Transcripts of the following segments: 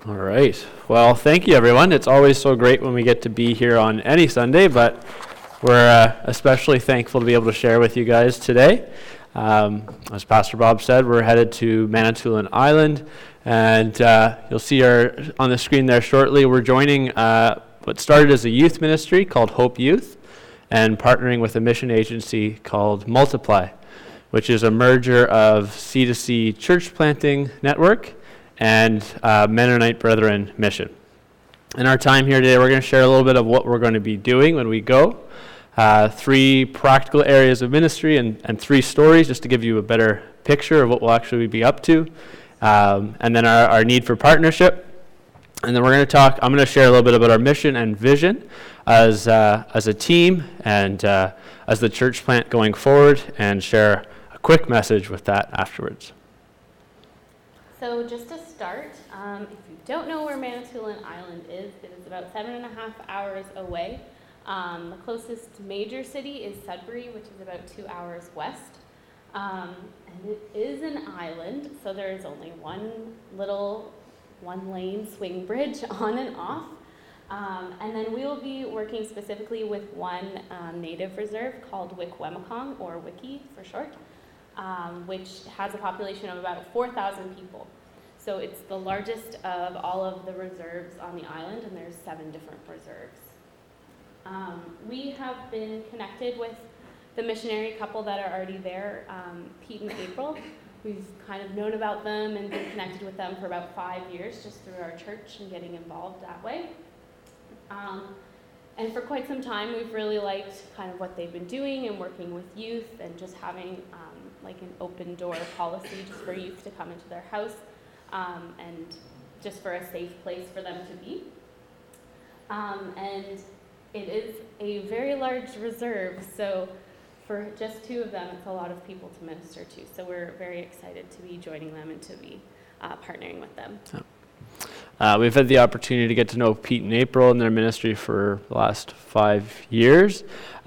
All right. Well, thank you, everyone. It's always so great when we get to be here on any Sunday, but we're especially thankful to be able to share with you guys today. As Pastor Bob said, we're headed to Manitoulin Island, and you'll see on the screen there shortly, we're joining what started as a youth ministry called Hope Youth and partnering with a mission agency called Multiply, which is a merger of C2C church planting network and Mennonite Brethren mission. In our time here today, we're going to share a little bit of what we're going to be doing when we go. 3 practical areas of ministry and 3 stories, just to give you a better picture of what we'll actually be up to. And then our need for partnership. And then I'm going to share a little bit about our mission and vision as a team and as the church plant going forward, and share a quick message with that afterwards. So just to start, if you don't know where Manitoulin Island is, it is about 7.5 hours away. The closest major city is Sudbury, which is about 2 hours west. And it is an island, so there is only one lane swing bridge on and off. And then we will be working specifically with one native reserve called Wikwemikong, or Wiki for short, which has a population of about 4,000 people. So it's the largest of all of the reserves on the island, and there's 7 different reserves. We have been connected with the missionary couple that are already there, Pete and April. We've kind of known about them and been connected with them for about 5 years, just through our church and getting involved that way. And for quite some time, we've really liked kind of what they've been doing and working with youth, and just having like an open door policy just for youth to come into their house, and just for a safe place for them to be. And it is a very large reserve, so for just 2 of them, it's a lot of people to minister to. So we're very excited to be joining them and to be partnering with them. We've had the opportunity to get to know Pete and April in their ministry for the last 5 years.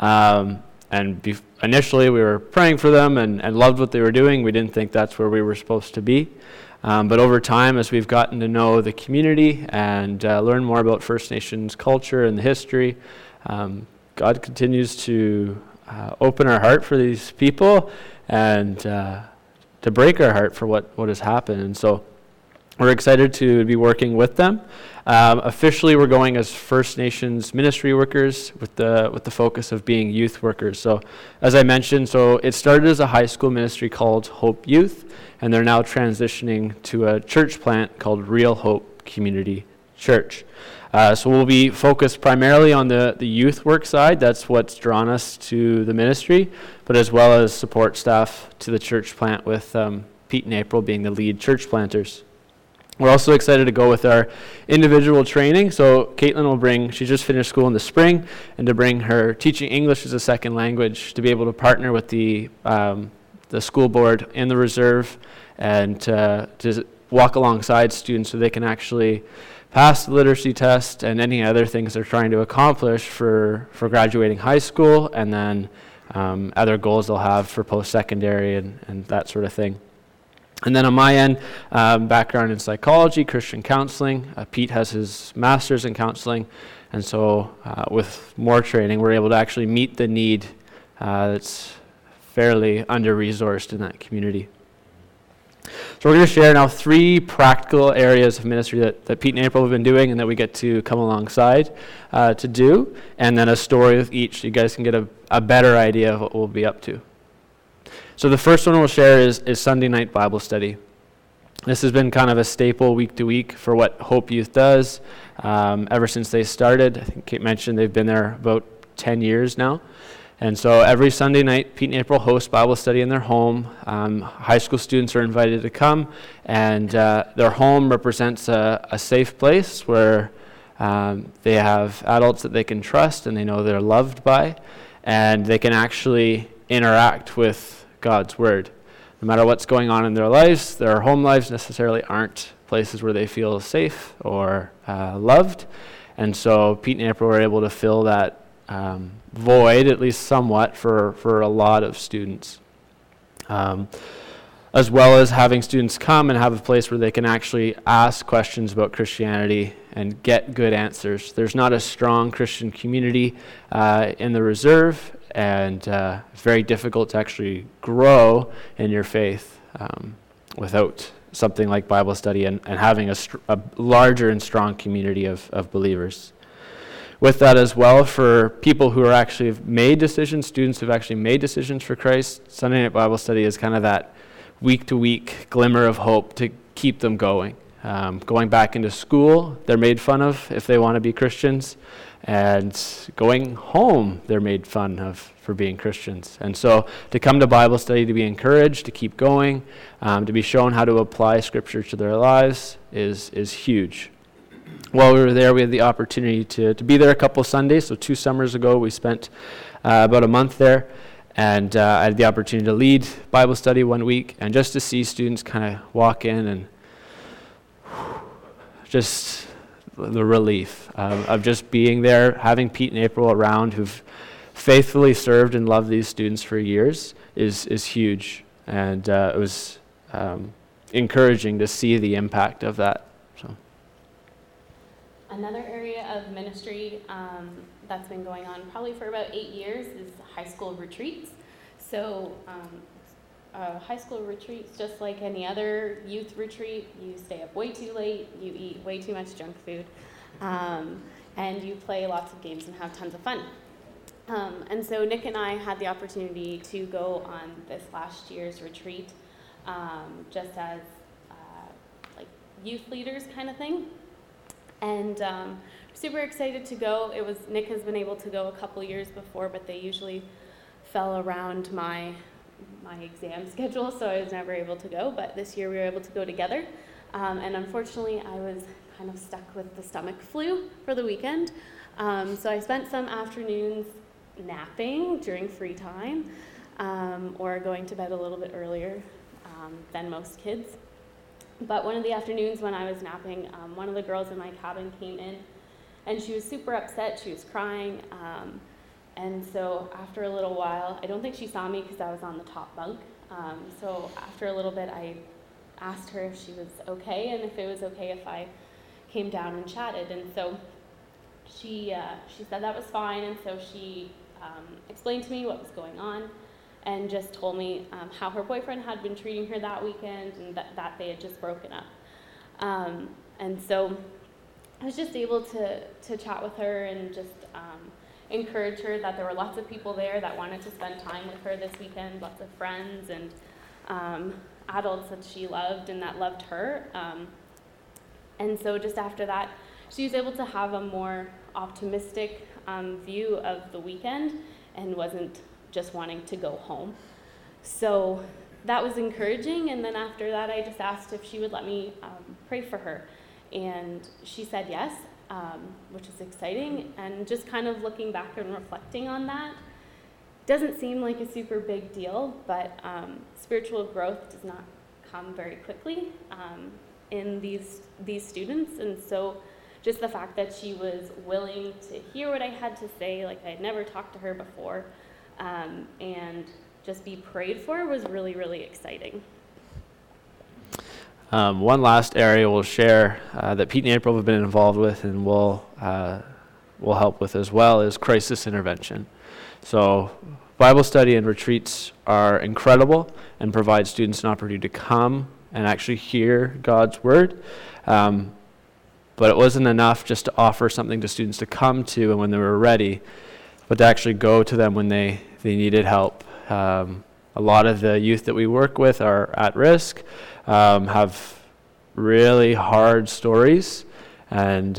Initially, we were praying for them and loved what they were doing. We didn't think that's where we were supposed to be. But over time, as we've gotten to know the community and learn more about First Nations culture and the history, God continues to open our heart for these people and to break our heart for what has happened. And so we're excited to be working with them. Officially, we're going as First Nations ministry workers with the focus of being youth workers. So, as I mentioned, it started as a high school ministry called Hope Youth, and they're now transitioning to a church plant called Real Hope Community Church. So we'll be focused primarily on the youth work side. That's what's drawn us to the ministry, but as well as support staff to the church plant, with Pete and April being the lead church planters. We're also excited to go with our individual training. So Caitlin she just finished school in the spring, and to bring her teaching English as a second language, to be able to partner with the school board in the reserve, and to walk alongside students so they can actually pass the literacy test and any other things they're trying to accomplish for graduating high school, and then other goals they'll have for post-secondary and that sort of thing. And then on my end, background in psychology, Christian counseling. Pete has his master's in counseling, and so with more training, we're able to actually meet the need that's fairly under-resourced in that community. So we're going to share now 3 practical areas of ministry that Pete and April have been doing and that we get to come alongside to do, and then a story with each so you guys can get a better idea of what we'll be up to. So the first one we'll share is Sunday night Bible study. This has been kind of a staple week to week for what Hope Youth does ever since they started. I think Kate mentioned they've been there about 10 years now. And so every Sunday night, Pete and April host Bible study in their home. High school students are invited to come, and their home represents a safe place where they have adults that they can trust and they know they're loved by, and they can actually interact with God's Word. No matter what's going on in their lives, their home lives necessarily aren't places where they feel safe or loved. And so Pete and April were able to fill that void, at least somewhat, for a lot of students. as well as having students come and have a place where they can actually ask questions about Christianity and get good answers. There's not a strong Christian community in the Reserve, and it's very difficult to actually grow in your faith without something like Bible study and having a larger and strong community of believers. With that as well, for people who are actually have made decisions, students who've actually made decisions for Christ, Sunday Night Bible Study is kind of that week-to-week glimmer of hope to keep them going. Going back into school, they're made fun of if they want to be Christians, and going home, they're made fun of for being Christians. And so to come to Bible study, to be encouraged, to keep going, to be shown how to apply Scripture to their lives is huge. While we were there, we had the opportunity to be there a couple Sundays. So 2 summers ago, we spent about a month there. And I had the opportunity to lead Bible study 1 week, and just to see students kind of walk in and just the relief of just being there, having Pete and April around who've faithfully served and loved these students for years is huge. And it was encouraging to see the impact of that. So. Another area of ministry that's been going on probably for about 8 years is high school retreats. So high school retreats, just like any other youth retreat, you stay up way too late, you eat way too much junk food, and you play lots of games and have tons of fun. And so Nick and I had the opportunity to go on this last year's retreat just as like youth leaders kind of thing. And super excited to go. Nick has been able to go a couple years before, but they usually fell around my exam schedule, so I was never able to go. But this year we were able to go together. And unfortunately, I was kind of stuck with the stomach flu for the weekend. So I spent some afternoons napping during free time, or going to bed a little bit earlier than most kids. But one of the afternoons when I was napping, one of the girls in my cabin came in, and she was super upset. She was crying. And so after a little while, I don't think she saw me because I was on the top bunk. So after a little bit, I asked her if she was okay and if it was okay if I came down and chatted. And so she said that was fine. And so she explained to me what was going on and just told me how her boyfriend had been treating her that weekend and that they had just broken up. And so I was just able to chat with her and just encourage her that there were lots of people there that wanted to spend time with her this weekend, lots of friends and adults that she loved and that loved her. And so just after that, she was able to have a more optimistic view of the weekend and wasn't just wanting to go home. So that was encouraging, and then after that I just asked if she would let me pray for her, and she said yes, which is exciting. And just kind of looking back and reflecting on that, doesn't seem like a super big deal, but spiritual growth does not come very quickly in these students. And so just the fact that she was willing to hear what I had to say, like I had never talked to her before, and just be prayed for was really, really exciting. One last area we'll share that Pete and April have been involved with and will help with as well is crisis intervention. So Bible study and retreats are incredible and provide students an opportunity to come and actually hear God's word. But it wasn't enough just to offer something to students to come to and when they were ready, but to actually go to them when they needed help. A lot of the youth that we work with are at risk, have really hard stories, and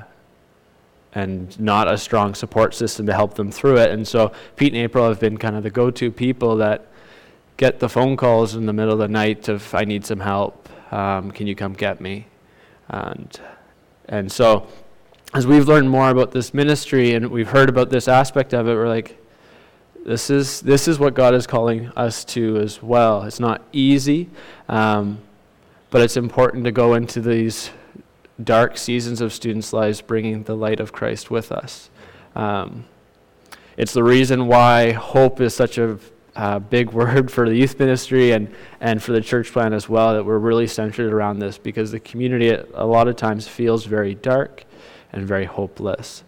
not a strong support system to help them through it. And so Pete and April have been kind of the go-to people that get the phone calls in the middle of the night of, I need some help, can you come get me? And so as we've learned more about this ministry and we've heard about this aspect of it, we're like, this is what God is calling us to as well. It's not easy, but it's important to go into these dark seasons of students' lives bringing the light of Christ with us. It's the reason why hope is such a big word for the youth ministry and for the church plan as well, that we're really centered around this, because the community a lot of times feels very dark and very hopeless.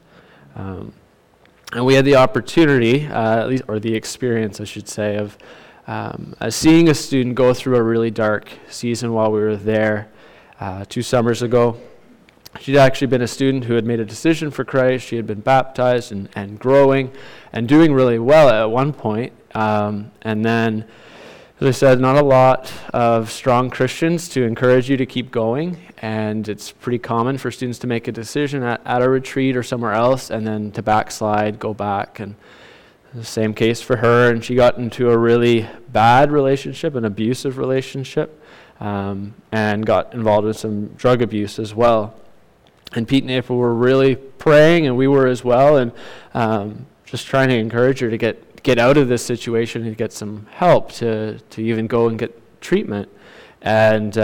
And we had the opportunity, at least, or the experience, I should say, of seeing a student go through a really dark season while we were there 2 summers ago. She'd actually been a student who had made a decision for Christ. She had been baptized and growing and doing really well at one point. And then, as I said, not a lot of strong Christians to encourage you to keep going. And it's pretty common for students to make a decision at a retreat or somewhere else and then to backslide, go back. And the same case for her. And she got into a really bad relationship, an abusive relationship, and got involved with some drug abuse as well. And Pete and April were really praying, and we were as well, and just trying to encourage her to get out of this situation and get some help to even go and get treatment. And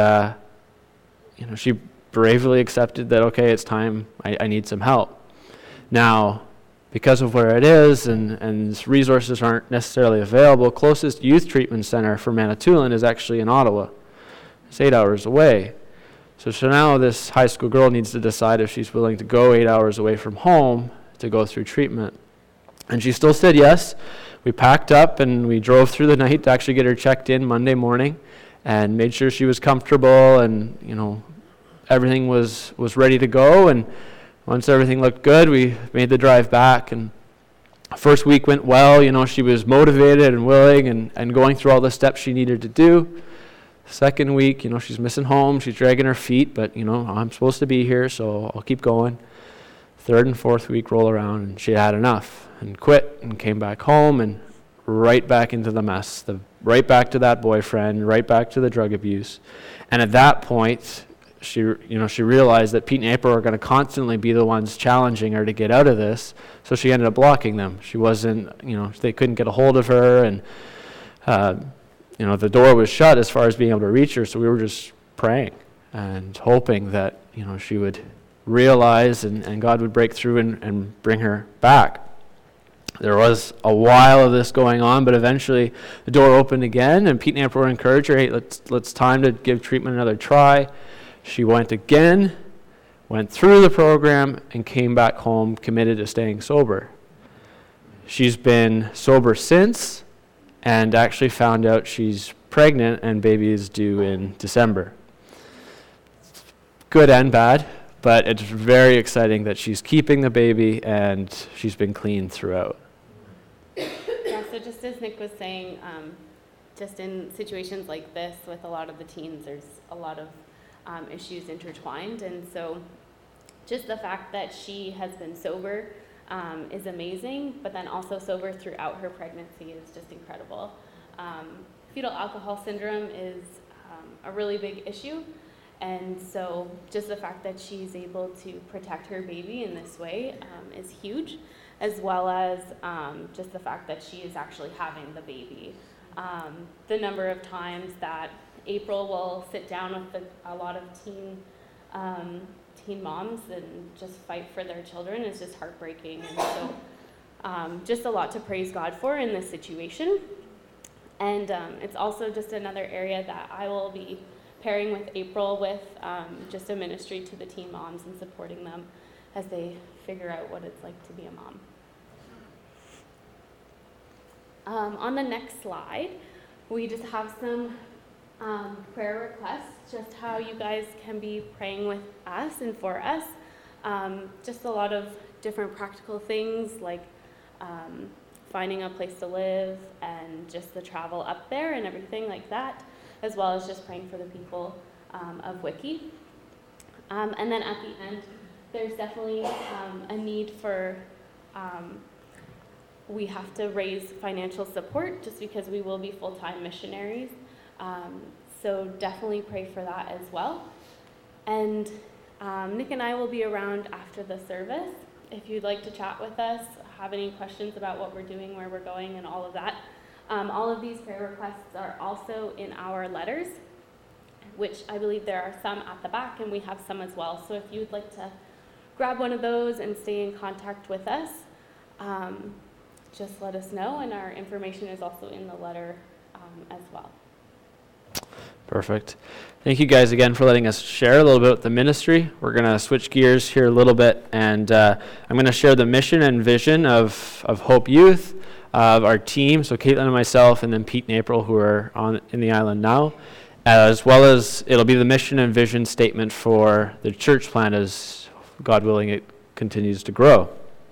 she bravely accepted that, okay, it's time, I need some help. Now, because of where it is and resources aren't necessarily available, closest youth treatment center for Manitoulin is actually in Ottawa. It's 8 hours away. So now this high school girl needs to decide if she's willing to go 8 hours away from home to go through treatment. And she still said yes. We packed up and we drove through the night to actually get her checked in Monday morning and made sure she was comfortable and, everything was ready to go. And once everything looked good, we made the drive back. And first week went well. She was motivated and willing and going through all the steps she needed to do. Second week, she's missing home, she's dragging her feet, but, I'm supposed to be here, so I'll keep going. Third and fourth week roll around, and she had enough and quit and came back home and right back into the mess, right back to that boyfriend, right back to the drug abuse. And at that point, she realized that Pete and April are going to constantly be the ones challenging her to get out of this, so she ended up blocking them. She wasn't, they couldn't get a hold of her, and the door was shut as far as being able to reach her, so we were just praying and hoping that, she would realize and God would break through and bring her back. There was a while of this going on, but eventually the door opened again, and Pete and April encouraged her, hey, let's time to give treatment another try. She went again, went through the program, and came back home committed to staying sober. She's been sober since, and actually found out she's pregnant and baby is due in December. Good and bad, but it's very exciting that she's keeping the baby and she's been clean throughout. Yeah, so just as Nick was saying, just in situations like this with a lot of the teens, there's a lot of issues intertwined, and so just the fact that she has been sober is amazing, but then also sober throughout her pregnancy is just incredible. Fetal alcohol syndrome is a really big issue, and so just the fact that she's able to protect her baby in this way is huge, as well as just the fact that she is actually having the baby. The number of times that April will sit down with a lot of teen moms and just fight for their children is just heartbreaking. And so just a lot to praise God for in this situation. And it's also just another area that I will be pairing with April with, just a ministry to the teen moms and supporting them as they figure out what it's like to be a mom. On the next slide, we just have some prayer requests, just how you guys can be praying with us and for us. Just a lot of different practical things like finding a place to live and just the travel up there and everything like that, as well as just praying for the people of Wiki. And then at the end, there's definitely a need for, we have to raise financial support just because we will be full-time missionaries. So definitely pray for that as well. And Nick and I will be around after the service. If you'd like to chat with us, have any questions about what we're doing, where we're going, and all of that. All of these prayer requests are also in our letters, which I believe there are some at the back, and we have some as well. So if you'd like to grab one of those and stay in contact with us, just let us know, and our information is also in the letter as well. Perfect. Thank you guys again for letting us share a little bit about the ministry. We're going to switch gears here a little bit, and I'm going to share the mission and vision of Hope Youth, of our team, so Caitlin and myself, and then Pete and April, who are in the island now, as well as it'll be the mission and vision statement for the church plant as, God willing, it continues to grow.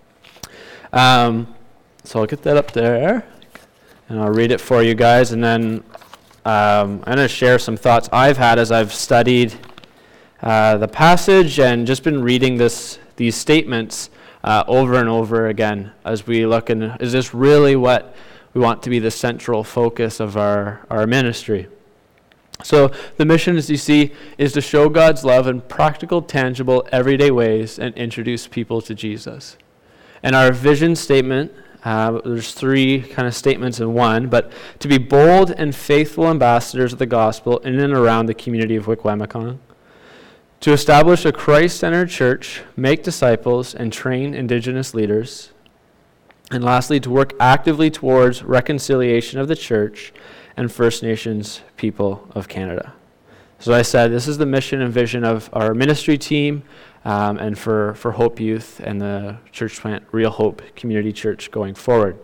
So I'll get that up there, and I'll read it for you guys, and then I'm going to share some thoughts I've had as I've studied the passage and just been reading these statements over and over again as we look, and is this really what we want to be the central focus of our ministry? So the mission, as you see, is to show God's love in practical, tangible, everyday ways and introduce people to Jesus. And our vision statement, there's three kind of statements in one, but to be bold and faithful ambassadors of the gospel in and around the community of Wikwemikong, to establish a Christ-centered church, make disciples, and train Indigenous leaders, and lastly, to work actively towards reconciliation of the church and First Nations people of Canada. So as I said, this is the mission and vision of our ministry team, and for Hope Youth and the church plant, Real Hope Community Church, going forward.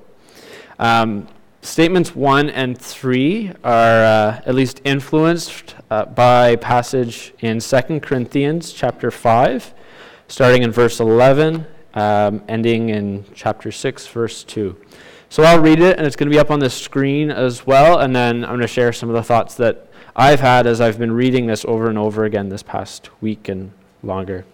Statements 1 and 3 are at least influenced by passage in 2 Corinthians chapter 5, starting in verse 11, ending in chapter 6, verse 2. So I'll read it, and it's going to be up on the screen as well, and then I'm going to share some of the thoughts that I've had as I've been reading this over and over again this past week and longer.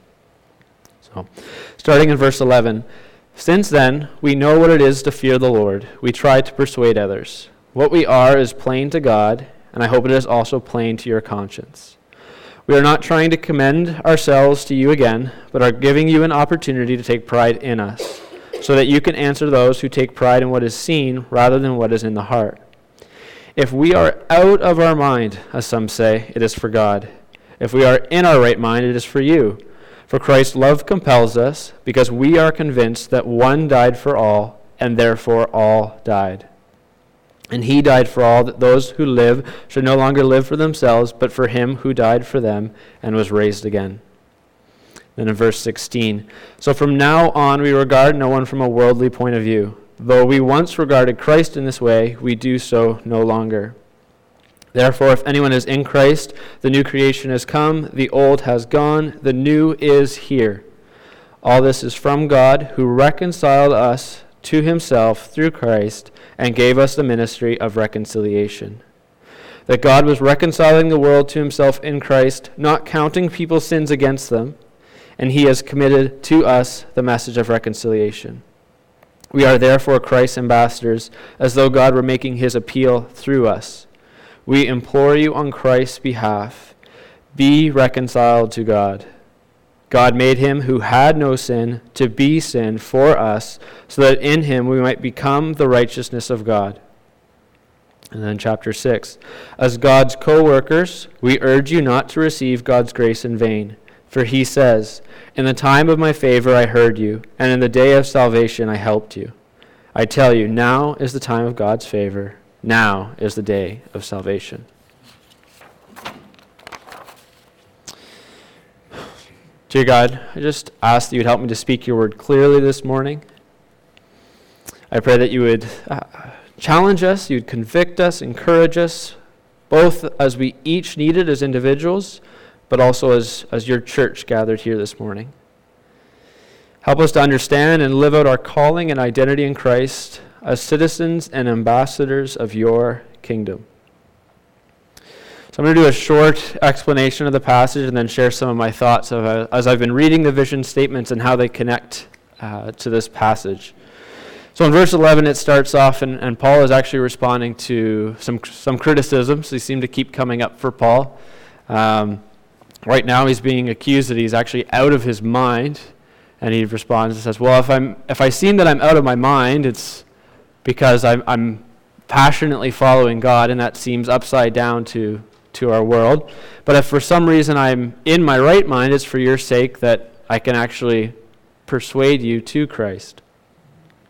So, starting in verse 11, "Since then, we know what it is to fear the Lord. We try to persuade others. What we are is plain to God, and I hope it is also plain to your conscience. We are not trying to commend ourselves to you again, but are giving you an opportunity to take pride in us, so that you can answer those who take pride in what is seen rather than what is in the heart. If we are out of our mind, as some say, it is for God. If we are in our right mind, it is for you. For Christ's love compels us, because we are convinced that one died for all, and therefore all died. And he died for all, that those who live should no longer live for themselves, but for him who died for them and was raised again." Then in verse 16, "So from now on we regard no one from a worldly point of view. Though we once regarded Christ in this way, we do so no longer. Therefore, if anyone is in Christ, the new creation has come, the old has gone, the new is here. All this is from God, who reconciled us to himself through Christ and gave us the ministry of reconciliation. That God was reconciling the world to himself in Christ, not counting people's sins against them, and he has committed to us the message of reconciliation. We are therefore Christ's ambassadors, as though God were making his appeal through us. We implore you on Christ's behalf, be reconciled to God. God made him who had no sin to be sin for us, so that in him we might become the righteousness of God." And then chapter 6, "As God's co-workers, we urge you not to receive God's grace in vain. For he says, 'In the time of my favor I heard you, and in the day of salvation I helped you.' I tell you, now is the time of God's favor. Now is the day of salvation." Dear God, I just ask that you would help me to speak your word clearly this morning. I pray that you would challenge us, you would convict us, encourage us, both as we each need it as individuals, but also as your church gathered here this morning. Help us to understand and live out our calling and identity in Christ as citizens and ambassadors of your kingdom. So I'm going to do a short explanation of the passage and then share some of my thoughts as I've been reading the vision statements and how they connect to this passage. So in verse 11 it starts off, and Paul is actually responding to some criticisms. They seem to keep coming up for Paul. Right now he's being accused that he's actually out of his mind, and he responds and says, well, if I seem that I'm out of my mind, it's because I'm passionately following God, and that seems upside down to our world. But if for some reason I'm in my right mind, it's for your sake that I can actually persuade you to Christ.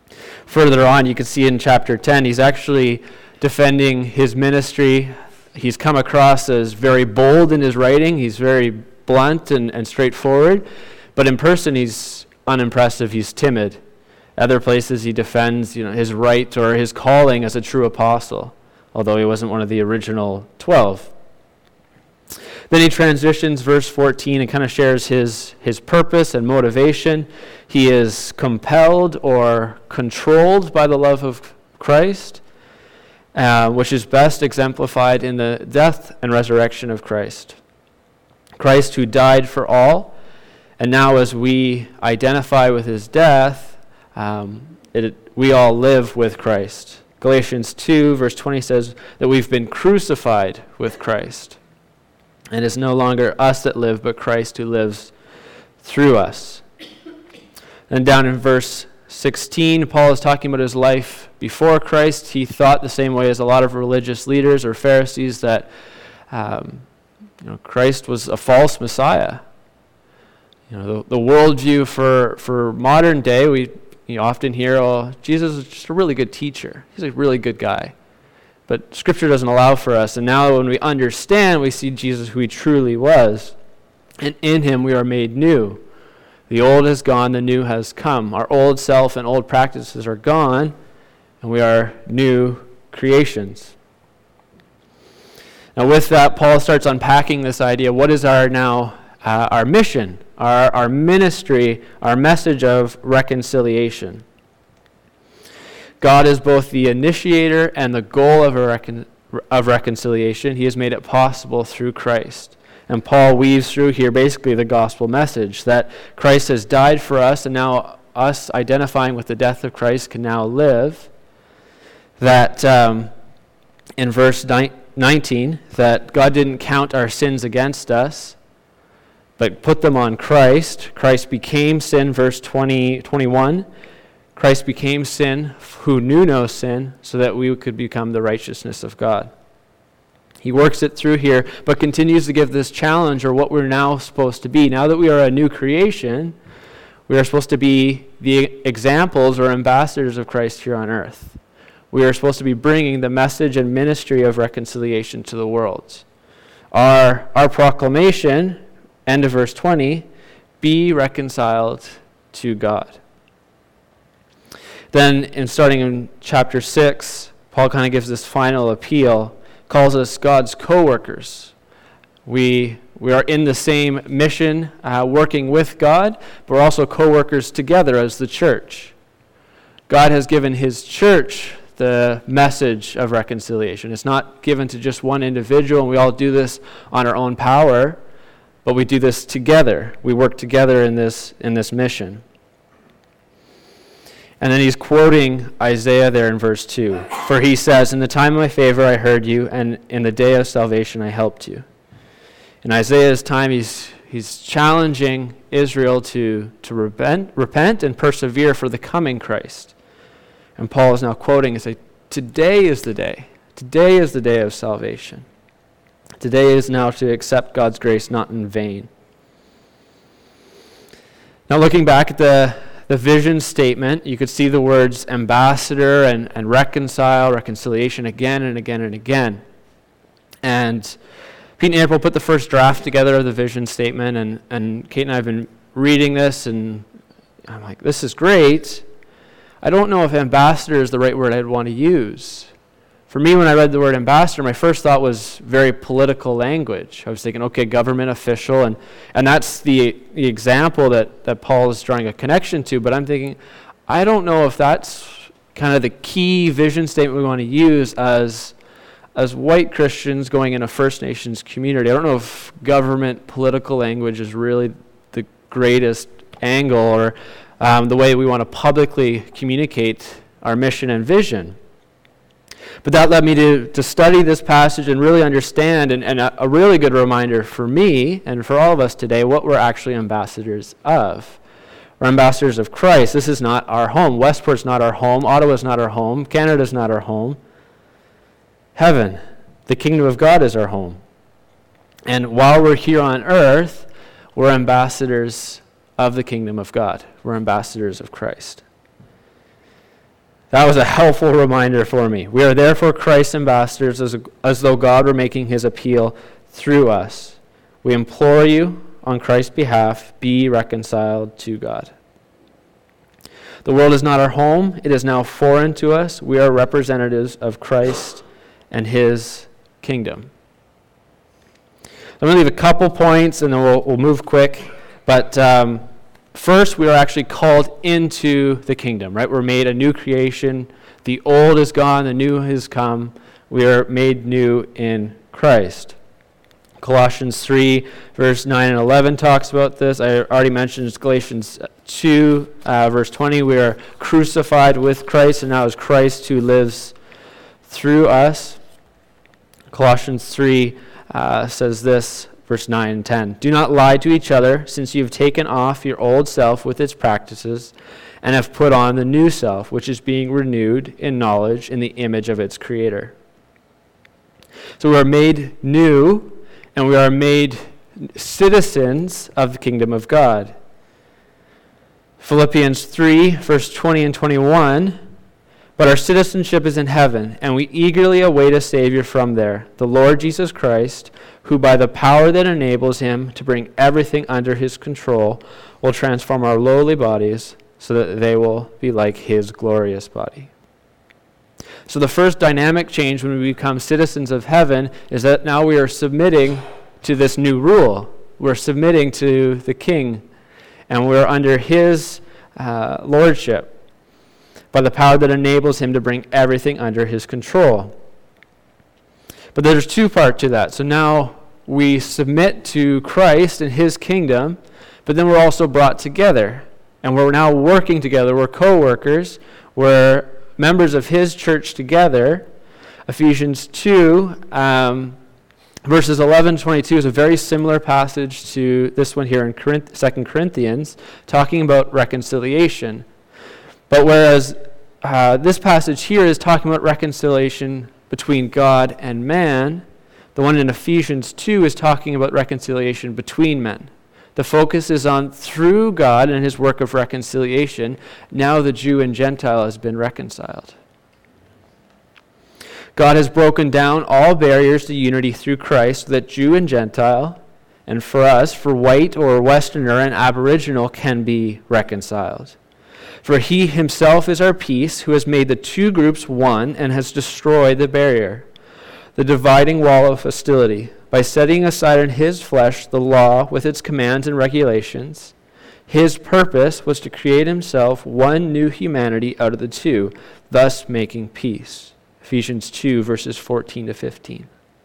Further on, you can see in chapter 10, he's actually defending his ministry. He's come across as very bold in his writing. He's very blunt and straightforward. But in person, he's unimpressive. He's timid. Other places, he defends his right or his calling as a true apostle, although he wasn't one of the original 12. Then he transitions, verse 14, and kind of shares his purpose and motivation. He is compelled or controlled by the love of Christ, which is best exemplified in the death and resurrection of Christ. Christ who died for all, and now as we identify with his death, we all live with Christ. Galatians 2, verse 20 says that we've been crucified with Christ. And it's no longer us that live, but Christ who lives through us. And down in verse 16, Paul is talking about his life before Christ. He thought the same way as a lot of religious leaders or Pharisees that Christ was a false Messiah. The worldview for modern day, we often hear, oh, Jesus is just a really good teacher. He's a really good guy. But Scripture doesn't allow for us. And now when we understand, we see Jesus who he truly was. And in him we are made new. The old has gone, the new has come. Our old self and old practices are gone, and we are new creations. Now with that, Paul starts unpacking this idea. What is our mission, our ministry, our message of reconciliation? God is both the initiator and the goal of reconciliation. He has made it possible through Christ. And Paul weaves through here basically the gospel message that Christ has died for us, and now us identifying with the death of Christ can now live. That in verse 19, that God didn't count our sins against us, but put them on Christ. Christ became sin, verse 21. Christ became sin who knew no sin so that we could become the righteousness of God. He works it through here, but continues to give this challenge or what we're now supposed to be. Now that we are a new creation, we are supposed to be the examples or ambassadors of Christ here on earth. We are supposed to be bringing the message and ministry of reconciliation to the world. Our proclamation, end of verse 20, be reconciled to God. Then, starting in chapter 6, Paul kind of gives this final appeal, calls us God's co-workers. We are in the same mission, working with God, but we're also co-workers together as the church. God has given his church the message of reconciliation. It's not given to just one individual, and we all do this on our own power, but we do this together. We work together in this mission. And then he's quoting Isaiah there in verse 2. For he says, in the time of my favor I heard you, and in the day of salvation I helped you. In Isaiah's time, he's challenging Israel to repent and persevere for the coming Christ. And Paul is now quoting and saying, today is the day. Today is the day of salvation. Today is now to accept God's grace, not in vain. Now looking back at the vision statement, you could see the words ambassador and reconciliation again and again and again. And Pete and April put the first draft together of the vision statement, and Kate and I have been reading this, and I'm like, this is great. I don't know if ambassador is the right word I'd want to use. For me, when I read the word ambassador, my first thought was very political language. I was thinking, okay, government official, and that's the example that Paul is drawing a connection to, but I'm thinking, I don't know if that's kind of the key vision statement we want to use as white Christians going in a First Nations community. I don't know if government political language is really the greatest angle or the way we want to publicly communicate our mission and vision. But that led me to study this passage and really understand, and a really good reminder for me and for all of us today, what we're actually ambassadors of. We're ambassadors of Christ. This is not our home. Westport's not our home. Ottawa's not our home. Canada's not our home. Heaven, the kingdom of God, is our home. And while we're here on earth, we're ambassadors of the kingdom of God. We're ambassadors of Christ. That was a helpful reminder for me. We are therefore Christ's ambassadors, as though God were making his appeal through us. We implore you, on Christ's behalf, be reconciled to God. The world is not our home. It is now foreign to us. We are representatives of Christ and his kingdom. I'm going to leave a couple points, and then we'll move quick. But first, we are actually called into the kingdom, right? We're made a new creation. The old is gone, the new has come. We are made new in Christ. Colossians 3, verse 9 and 11 talks about this. I already mentioned Galatians 2, verse 20. We are crucified with Christ, and now it's Christ who lives through us. Colossians 3 says this, verse 9 and 10. Do not lie to each other, since you have taken off your old self with its practices, and have put on the new self, which is being renewed in knowledge in the image of its creator. So we are made new, and we are made citizens of the kingdom of God. Philippians 3, verse 20 and 21, but our citizenship is in heaven, and we eagerly await a Savior from there, the Lord Jesus Christ, who by the power that enables him to bring everything under his control will transform our lowly bodies so that they will be like his glorious body. So the first dynamic change when we become citizens of heaven is that now we are submitting to this new rule. We're submitting to the King, and we're under his lordship by the power that enables him to bring everything under his control. But there's two parts to that. So now we submit to Christ and his kingdom, but then we're also brought together, and we're now working together. We're co-workers. We're members of his church together. Ephesians 2, verses 11 and 22 is a very similar passage to this one here in 2 Corinthians, talking about reconciliation. But whereas this passage here is talking about reconciliation between God and man, the one in Ephesians 2 is talking about reconciliation between men. The focus is on through God and his work of reconciliation, now the Jew and Gentile has been reconciled. God has broken down all barriers to unity through Christ so that Jew and Gentile, and for us, for white or Westerner and Aboriginal, can be reconciled. For he himself is our peace, who has made the two groups one and has destroyed the barrier, the dividing wall of hostility, by setting aside in his flesh the law with its commands and regulations. His purpose was to create himself one new humanity out of the two, thus making peace. Ephesians 2, verses 14 to 15.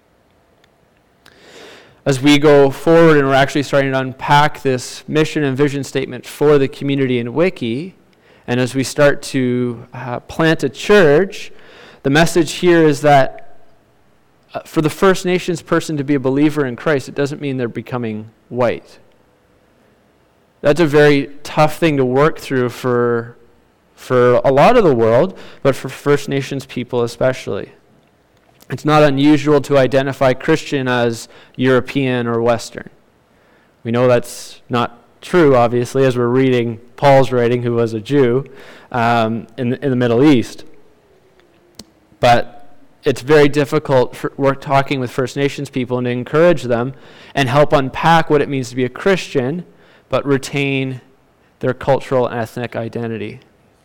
As we go forward and we're actually starting to unpack this mission and vision statement for the community in Wiki, and as we start to plant a church, the message here is that for the First Nations person to be a believer in Christ, it doesn't mean they're becoming white. That's a very tough thing to work through for a lot of the world, but for First Nations people especially. It's not unusual to identify Christian as European or Western. We know that's not true, obviously, as we're reading Paul's writing, who was a Jew, in the Middle East. But it's very difficult for we're talking with First Nations people and to encourage them and help unpack what it means to be a Christian, but retain their cultural and ethnic identity.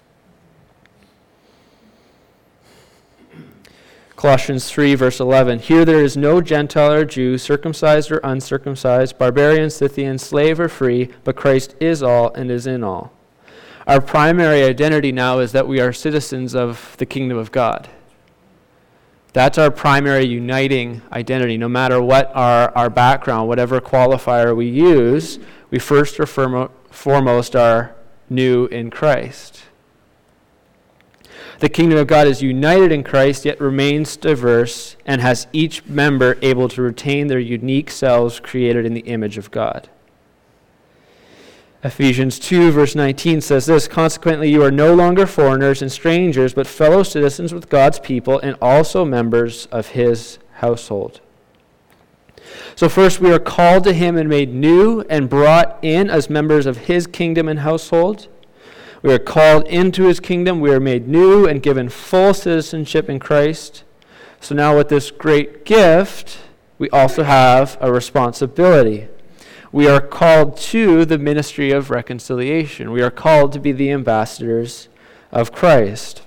Colossians 3, verse 11. Here there is no Gentile or Jew, circumcised or uncircumcised, barbarian, Scythian, slave or free, but Christ is all and is in all. Our primary identity now is that we are citizens of the kingdom of God. That's our primary uniting identity. No matter what our background, whatever qualifier we use, we first or foremost are new in Christ. The kingdom of God is united in Christ, yet remains diverse, and has each member able to retain their unique selves created in the image of God. Ephesians 2, verse 19 says this, consequently you are no longer foreigners and strangers, but fellow citizens with God's people and also members of his household. So first we are called to him and made new and brought in as members of his kingdom and household. We are called into his kingdom. We are made new and given full citizenship in Christ. So now with this great gift, we also have a responsibility. We are called to the ministry of reconciliation. We are called to be the ambassadors of Christ.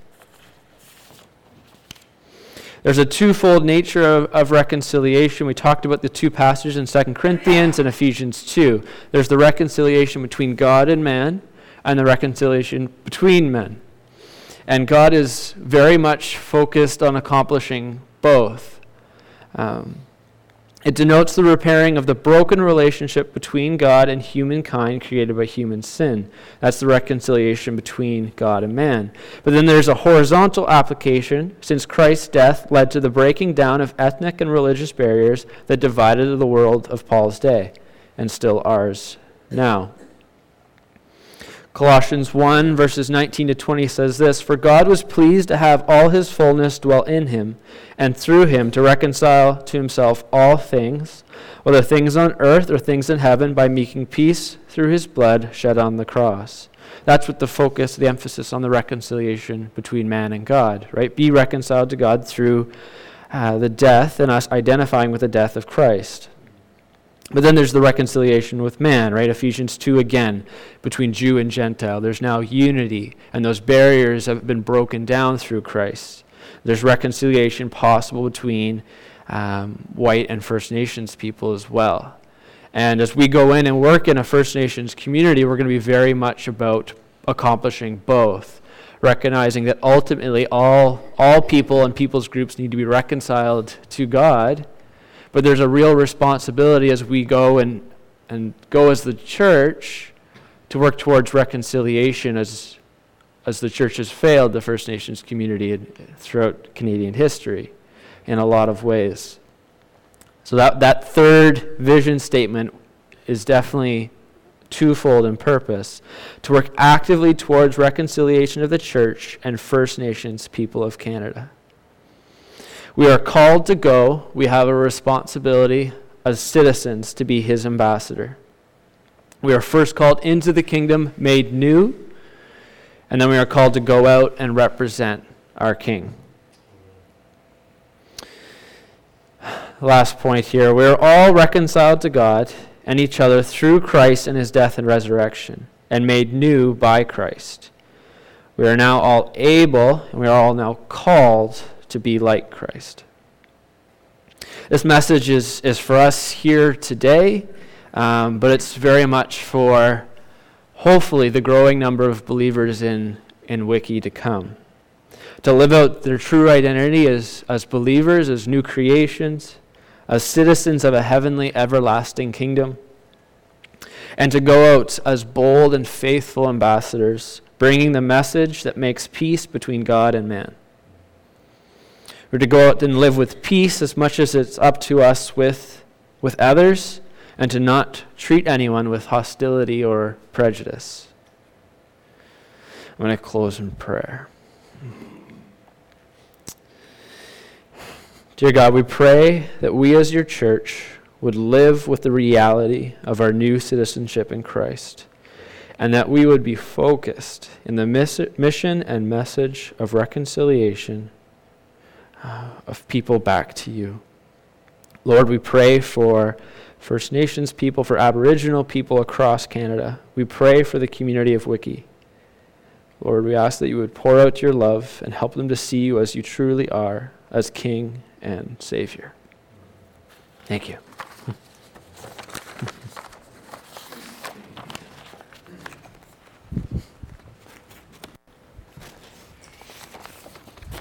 There's a twofold nature of reconciliation. We talked about the two passages in 2 Corinthians and Ephesians 2. There's the reconciliation between God and man, and the reconciliation between men. And God is very much focused on accomplishing both. It denotes the repairing of the broken relationship between God and humankind created by human sin. That's the reconciliation between God and man. But then there's a horizontal application, since Christ's death led to the breaking down of ethnic and religious barriers that divided the world of Paul's day, and still ours now. Colossians 1, verses 19 to 20 says this, "For God was pleased to have all his fullness dwell in him, and through him to reconcile to himself all things, whether things on earth or things in heaven, by making peace through his blood shed on the cross." That's what the focus, the emphasis on the reconciliation between man and God, right? Be reconciled to God through the death and us identifying with the death of Christ. But then there's the reconciliation with man, right? Ephesians 2 again, between Jew and Gentile. There's now unity, and those barriers have been broken down through Christ. There's reconciliation possible between white and First Nations people as well. And as we go in and work in a First Nations community, we're going to be very much about accomplishing both, recognizing that ultimately all people and people's groups need to be reconciled to God. But there's a real responsibility as we go and go as the church to work towards reconciliation as the church has failed the First Nations community throughout Canadian history in a lot of ways. So that third vision statement is definitely twofold in purpose: to work actively towards reconciliation of the church and First Nations people of Canada. We are called to go. We have a responsibility as citizens to be his ambassador. We are first called into the kingdom, made new, and then we are called to go out and represent our King. Last point here. We are all reconciled to God and each other through Christ and his death and resurrection, and made new by Christ. We are now all able, and we are all now called to be like Christ. This message is for us here today, but it's very much for, hopefully, the growing number of believers in Wiki to come. To live out their true identity as believers, as new creations, as citizens of a heavenly, everlasting kingdom, and to go out as bold and faithful ambassadors, bringing the message that makes peace between God and man. We're to go out and live with peace as much as it's up to us with others, and to not treat anyone with hostility or prejudice. I'm going to close in prayer. Dear God, we pray that we as your church would live with the reality of our new citizenship in Christ, and that we would be focused in the mission and message of reconciliation of people back to you. Lord, we pray for First Nations people, for Aboriginal people across Canada. We pray for the community of Wiki. Lord, we ask that you would pour out your love and help them to see you as you truly are, as King and Savior. Thank you.